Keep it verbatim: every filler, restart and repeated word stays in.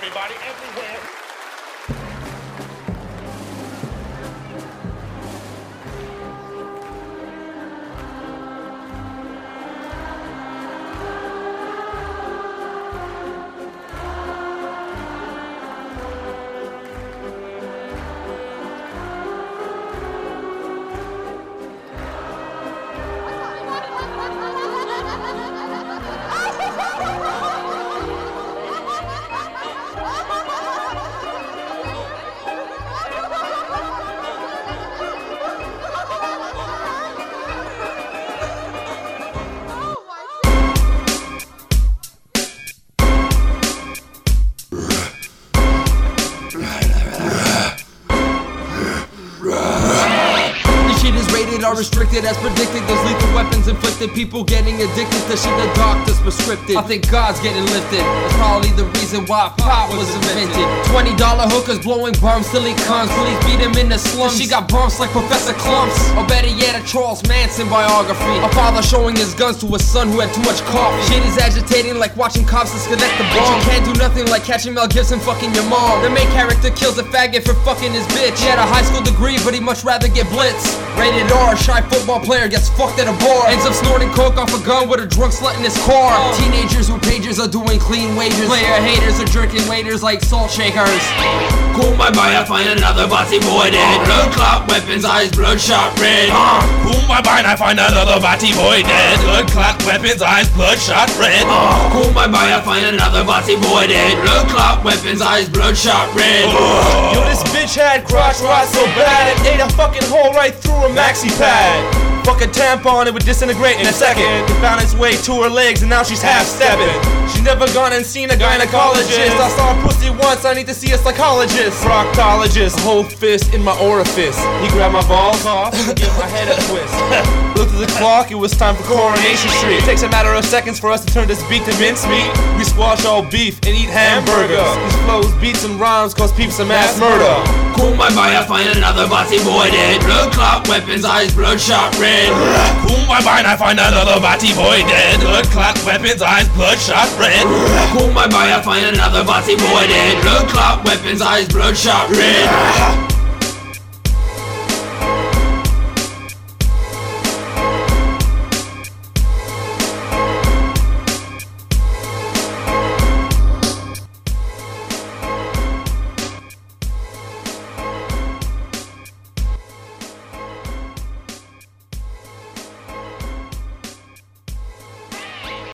everybody, everywhere. Are restricted as predicted. There's lethal weapons inflicted. People getting addicted to shit the doctors prescripted. I think God's getting lifted. That's probably the reason why pop was invented. Twenty dollar hookers blowing bumps till he comes. Police beat him in the slums. She got bumps like Professor Clumps. Or better yet, a Charles Manson biography. A father showing his guns to his son who had too much coffee. Shit is agitating like watching cops disconnect the bomb. You can't do nothing like catching Mel Gibson fucking your mom. The main character kills a faggot for fucking his bitch. He had a high school degree, but he'd much rather get blitzed. Rated R. Shy football player gets fucked at a bar. Ends up snorting coke off a gun with a drunk slut in his car. Teenagers with pagers are doing clean wages. Player haters are jerking waiters like salt shakers. Call my boy, I find another body boy dead. Blood clot weapons, eyes bloodshot red. Uh, Call my boy, I find another body boy dead. Blood clot weapons, eyes bloodshot red. Uh, Call my boy, I find another body boy dead. Blood clot weapons, eyes bloodshot red. Uh, Yo, this bitch had crotch rot so bad it ate a fucking hole right through a maxi pad. Fuck a tampon, it would disintegrate in a second. It found its way to her legs and now she's half stepping. She's never gone and seen a gynecologist. I saw a pussy once, I need to see a psychologist. Proctologist, whole fist in my orifice. He grabbed my balls off and gave my head a twist. Looked at the clock, it was time for Coronation Street. It takes a matter of seconds for us to turn this beat to mincemeat. We squash all beef and eat hamburgers. These flows, beats and rhymes cause peeps some mass murder. Call my boy, I find another body boy dead. Blood clot weapons, eyes bloodshot red. Call my boy, I find another body boy dead. Blood clot weapons, eyes bloodshot red. Call my boy, I find another body boy dead. Blood clot weapons, eyes bloodshot red.